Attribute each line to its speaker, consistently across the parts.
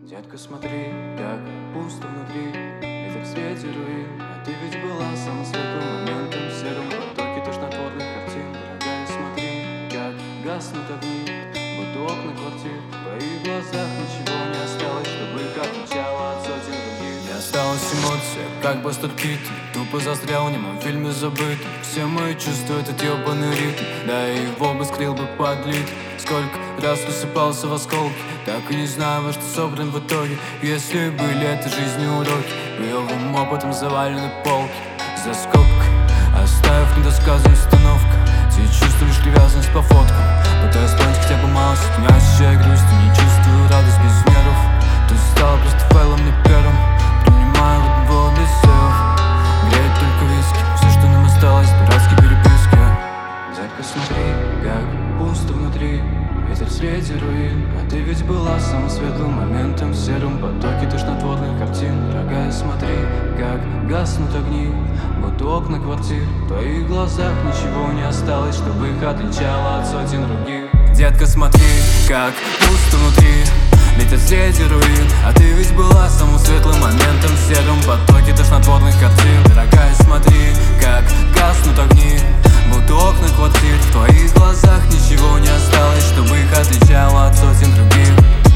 Speaker 1: Детка, смотри, как пусто внутри, ветер в свете руин. А ты ведь была самым светлым моментом в сером потоке тошнотворных картин. Дорогая, смотри, как гаснут огни, будто окна квартир. В твоих глазах ничего не осталось, чтобы их отличало от сотен других.
Speaker 2: Не осталась эмоция, как бастард-кит. Тупо застрял в немом фильме забытым. Все мои чувства, этот ёбаный ритм. Да и его бы скрыл бы подлит. Сколько раз рассыпался в осколки, так и не знаю, во что собран в итоге. Если были это жизни уроки, боевым опытом завалены полки. За скобкой, оставив недосказанную установку, те чувства лишь привязанность по фоткам. Пытаюсь понять хотя бы мало, не ощущаю грусти, не чувствую радость без меров. Ты стала просто файлом не первым, принимаю в одного без сейвов. Греет только виски, все, что нам осталось, дурацкие переписки.
Speaker 1: Детка, смотри, как пусто внутри, ветер в свете руин. А ты ведь была самым светлым моментом в сером потоке тошнотворных картин. Дорогая, смотри, как гаснут огни, будто окна квартир. В твоих глазах ничего не осталось, чтобы их отличало от сотен других.
Speaker 2: Детка, смотри, как пусто внутри, ветер в свете руин. А ты ведь была самым светлым моментом в сером потоке тошнотворных картин. Дорогая, смотри, как гаснут огни, будто окна квартир. В твоих глазах ничего не осталось, чтобы их отличало от сотен других.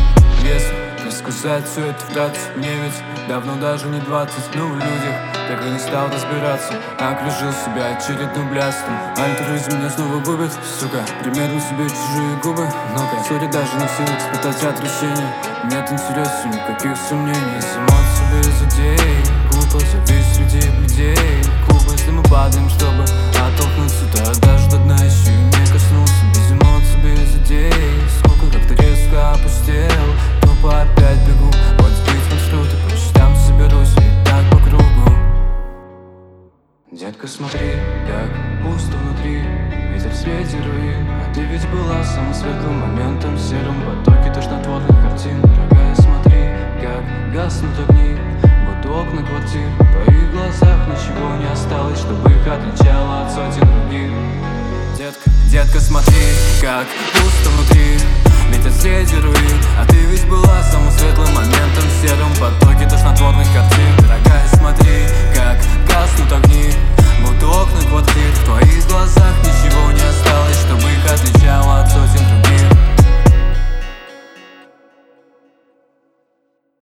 Speaker 2: Если рассказать все это вкратце, мне ведь давно даже не 20, но в людях так и не стал разбираться. Окружил себя очередным бляском, альтруизм меня снова губит, сука. Примерно себе чужие губы, ну-ка. Сори, даже не в силах испытать отращение. Нет интереса, никаких сомнений. Из эмоций без идей, глупо завис среди людей. Клубы, если мы падаем, чтобы оттолкнуться, то даже до дна еще и не коснулся. Без эмоций, без идей, сколько как-то резко опустел. Тупо опять бегу, вот сбить маршруты, по частям соберусь и так по кругу.
Speaker 1: Детка, смотри, как пусто внутри, ветер в свете руин. А ты ведь была самым светлым моментом в сером потоке тошнотворных картин. Дорогая, смотри, как гаснут огни, будто окна квартир. В твоих глазах ничего не осталось, чтобы их отличало от сотен других.
Speaker 2: Детка, смотри, как пусто внутри, ветер в свете руин. А ты ведь была самым светлым моментом в сером потоке тошнотворных картин. Дорогая,